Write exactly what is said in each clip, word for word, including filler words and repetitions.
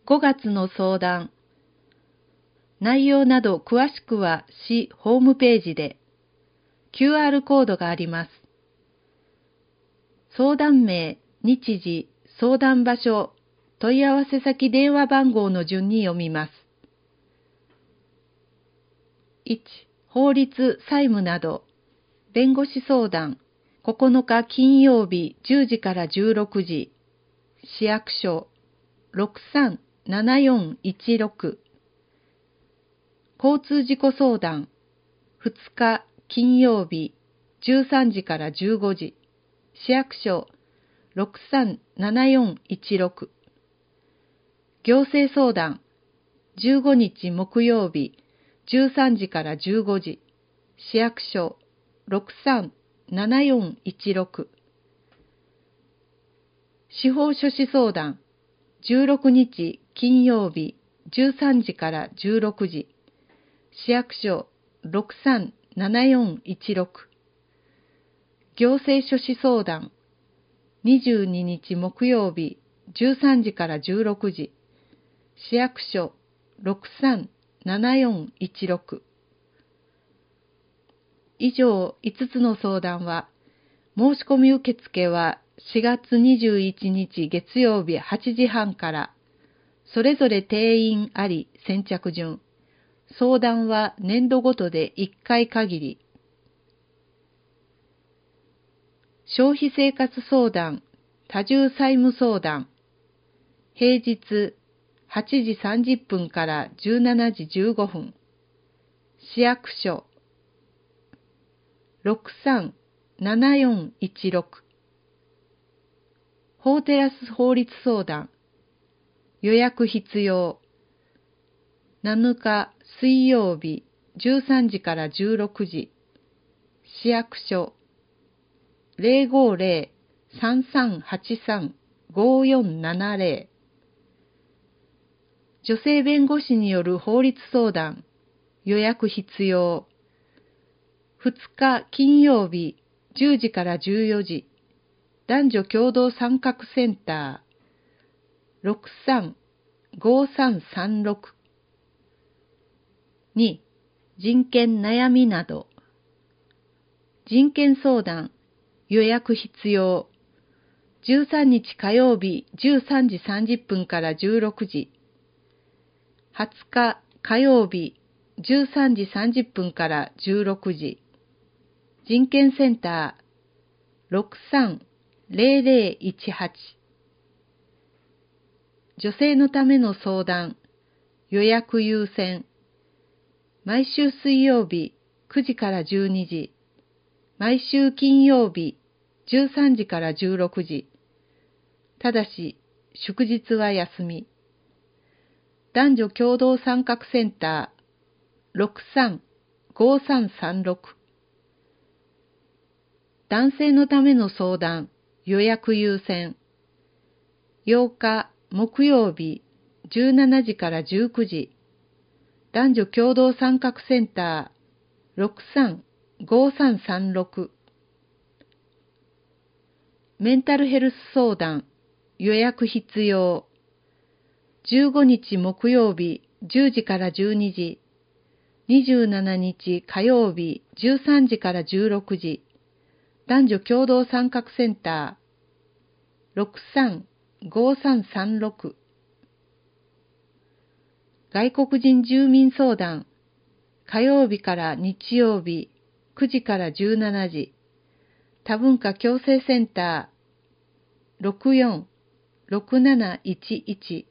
ごがつの相談。内容など詳しくは市ホームページで キューアール コードがあります。相談名、日時、相談場所、問い合わせ先電話番号の順に読みます。いち. 法律、債務など、弁護士相談、ここのか金曜日じゅうじからじゅうろくじ、市役所 ろくさんななよんいちろく。交通事故相談、ふつか金曜日じゅうさんじからじゅうごじ、市役所 ろくさんななよんいちろく。行政相談、じゅうごにち木曜日じゅうさんじからじゅうごじ、市役所 ろくさんななよんいちろく。司法書士相談、じゅうろくにち金曜日じゅうさんじからじゅうろくじ、市役所 ろくさんななよんいちろく。行政書士相談、にじゅうににち木曜日じゅうさんじからじゅうろくじ、市役所 ろくさんななよんいちろく。以上いつつの相談は、申し込み受付はしがつにじゅういちにち月曜日はちじはんから、それぞれ定員あり先着順、相談は年度ごとでいっかい限り。消費生活相談、多重債務相談、平日はちじさんじゅっぷんからじゅうしちじじゅうごふん、市役所ろくさんななよんいちろく。法テラス法律相談、予約必要。なのか水曜日じゅうさんじからじゅうろくじ、市役所 ゼロごゼロ さんさんはちさん ごよんななゼロ。女性弁護士による法律相談、予約必要。ふつか金曜日じゅうじからじゅうよじ、男女共同参画センター ろくさんごさんさんろく。に. 人権悩みなど。人権相談、予約必要。じゅうさんにち火曜日じゅうさんじさんじゅっぷんからじゅうろくじ。はつか火曜日じゅうさんじさんじゅっぷんからじゅうろくじ。人権センター ろくさんゼロゼロいちはち。女性のための相談、予約優先。毎週水曜日くじからじゅうにじ。毎週金曜日じゅうさんじからじゅうろくじ。ただし、祝日は休み。男女共同参画センター ろくさんごさんさんろく。男性のための相談、予約優先。ようか木曜日じゅうしちじからじゅうくじ。男女共同参画センター ろくさんごさんさんろく。メンタルヘルス相談、予約必要。じゅうごにち木曜日じゅうじからじゅうにじ。にじゅうしちにち火曜日じゅうさんじからじゅうろくじ。男女共同参画センター ろくさんごさんさんろく。外国人住民相談、火曜日から日曜日くじからじゅうしちじ。多文化共生センター ろくよんろくなないちいち。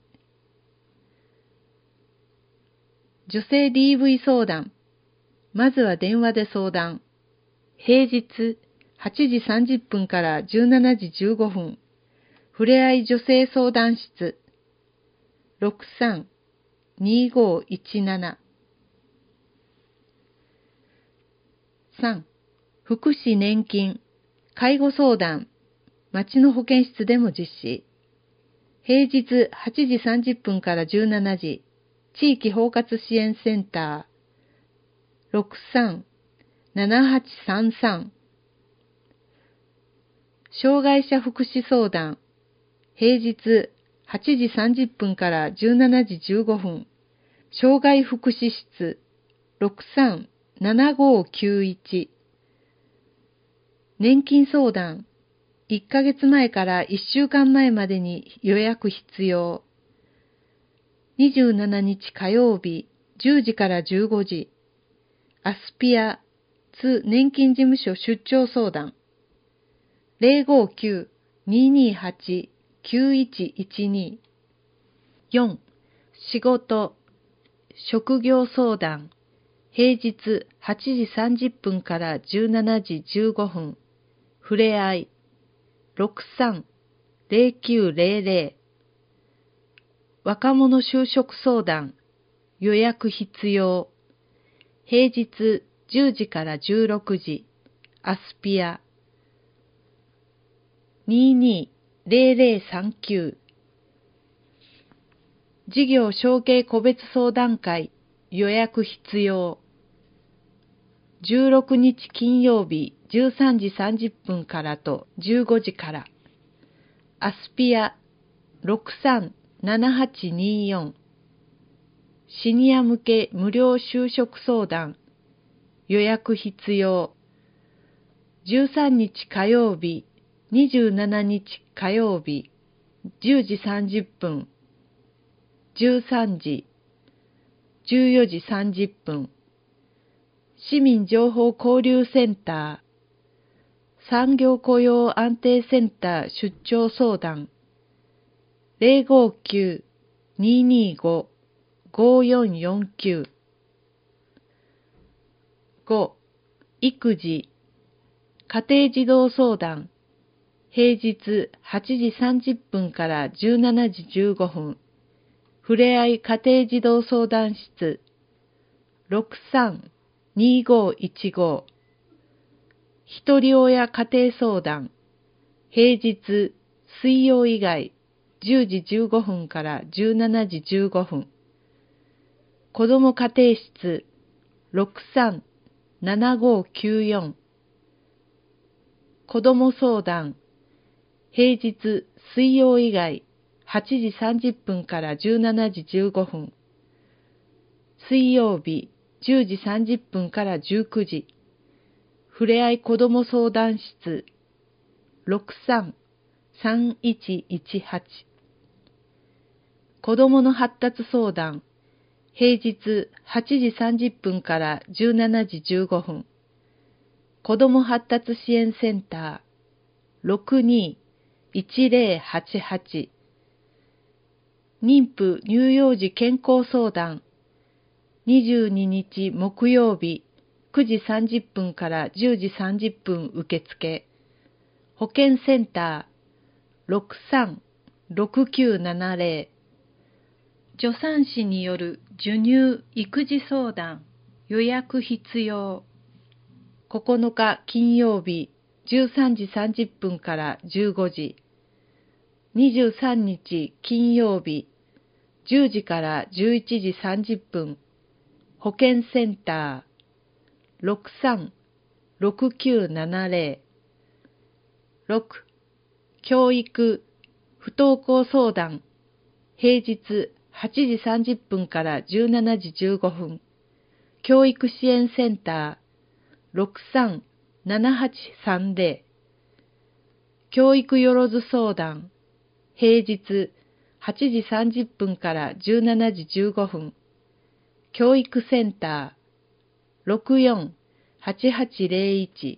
女性 ディーブイ 相談、まずは電話で相談。平日はちじさんじゅっぷんからじゅうしちじじゅうごふん。ふれあい女性相談室 ろくさんにごいちなな。さん. 福祉年金、介護相談、町の保健室でも実施。平日はちじさんじゅっぷんからじゅうしちじ、地域包括支援センター ろくさんななはちさんさん。障害者福祉相談、平日はちじさんじゅっぷんからじゅうしちじじゅうごふん、障害福祉室 ろくさんななごきゅういち、年金相談いっかげつまえからいっしゅうかんまえまでに予約必要。にじゅうしちにち火曜日じゅうじからじゅうごじ、アスピア津年金事務所出張相談 ゼロごきゅう にーにーはち きゅういちいちに。よん. 仕事職業相談平日はちじさんじゅっぷんからじゅうしちじじゅうごふん、ふれあい ろくさん ゼロきゅうゼロゼロ。若者就職相談予約必要。平日じゅうじからじゅうろくじ、アスピア にーにーゼロゼロさんきゅう。事業承継個別相談会予約必要。じゅうろくにち金曜日じゅうさんじさんじゅっぷんからとじゅうごじから。アスピア ろくさんななはちにーよん。シニア向け無料就職相談予約必要。じゅうさんにち火曜日にじゅうしちにち火曜日じゅうじさんじゅっぷん、じゅうさんじ、じゅうよじさんじゅっぷん。市民情報交流センター産業雇用安定センター出張相談 ゼロごきゅう にーにーご ごよんよんきゅう。ご. 育児家庭児童相談平日はちじさんじゅっぷんからじゅうしちじじゅうごふん、ふれあい家庭児童相談室 ろくさんにーごいちご。ひとり親家庭相談平日水曜以外じゅうじじゅうごふんからじゅうしちじじゅうごふん、子ども家庭室 ろくさんななごきゅうよん。子ども相談平日水曜以外はちじさんじゅっぷんからじゅうしちじじゅうごふん、水曜日じゅうじさんじゅっぷんからじゅうくじ、ふれあい子ども相談室 ろくさんさんいちいちはち。子どもの発達相談平日はちじさんじゅっぷんからじゅうしちじじゅうごふん、子ども発達支援センター ろくにいちゼロはちはち。妊婦乳幼児健康相談にじゅうににち木曜日くじさんじゅっぷんからじゅうじさんじゅっぷん受付。保健センター ろくさんろくきゅうななゼロ。助産師による授乳育児相談予約必要。ここのか金曜日じゅうさんじさんじゅっぷんからじゅうごじ。にじゅうさんにち金曜日じゅうじからじゅういちじさんじゅっぷん。保健センター ろくさんろくきゅうななゼロ。ろく. 教育不登校相談平日はちじさんじゅっぷんからじゅうしちじじゅうごふん。教育支援センター ろくさんななはちさんゼロ。教育よろず相談平日はちじさんじゅっぷんからじゅうしちじじゅうごふん。教育センター ろくよんはちはちゼロいち。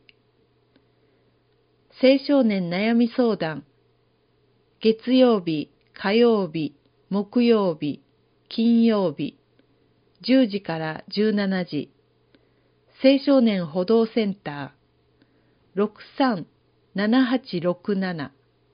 青少年悩み相談月曜日、火曜日、木曜日、金曜日じゅうじからじゅうしちじ。青少年補導センター ろくさんななはちろくなな。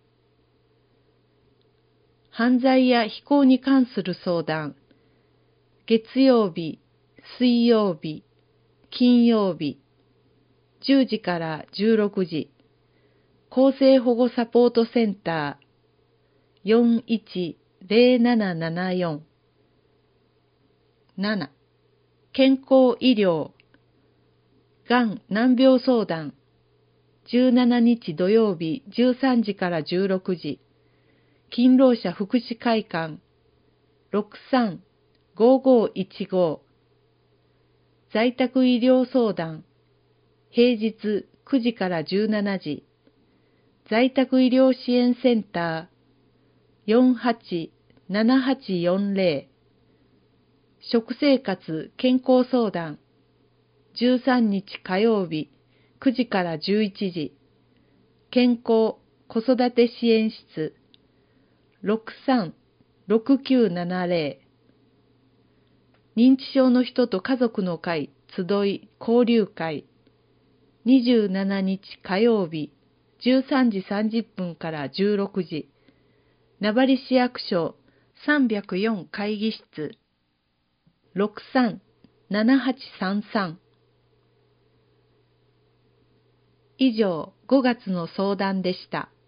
犯罪や非行に関する相談月曜日、水曜日、金曜日じゅうじからじゅうろくじ。更生保護サポートセンター よんいちゼロななななよん。なな. 健康医療がん難病相談じゅうしちにち土曜日じゅうさんじからじゅうろくじ。 勤労者福祉会館 ろくさんごごいちご 在宅医療相談平日くじからじゅうしちじ在宅医療支援センター よんはちななはちよんぜろ 食生活健康相談じゅうさんにち火曜日くじからじゅういちじ健康子育て支援室 ろくさんろくきゅうななぜろ 認知症の人と家族の会集い交流会にじゅうしちにち火曜日じゅうさんじさんじゅっぷんからじゅうろくじ名張市役所さんびゃくよん会議室 ろくさんななはちさんさん 以上ごがつの相談でした。